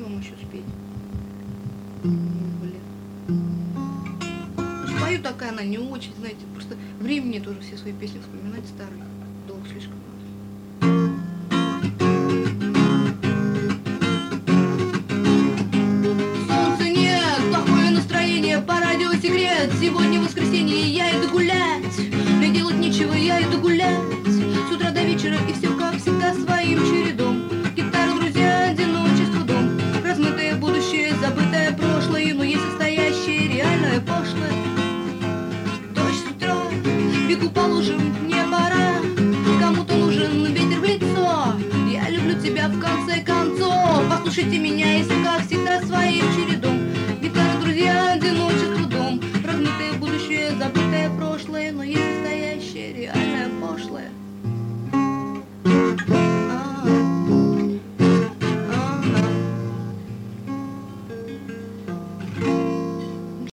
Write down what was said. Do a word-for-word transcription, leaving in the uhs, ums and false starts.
что вам еще спеть? Блин. Спою такая она не очень, знаете, просто времени тоже все свои песни вспоминать старые. Долго слишком надо. Солнца нет, плохое настроение, по радио секрет. Сегодня воскресенье, я иду гулять. Мне делать нечего, я иду гулять. С утра до вечера и все как всегда своим чередом. Гитара, друзья, одиночество, дом. Размытое будущее, забытое прошлое, но есть настоящее, реальное пошлое. Дождь с утра, бегу по лужам, мне пора. Кому-то нужен ветер в лицо. Я люблю тебя в конце концов. Послушайте меня, если как всегда своим чередом.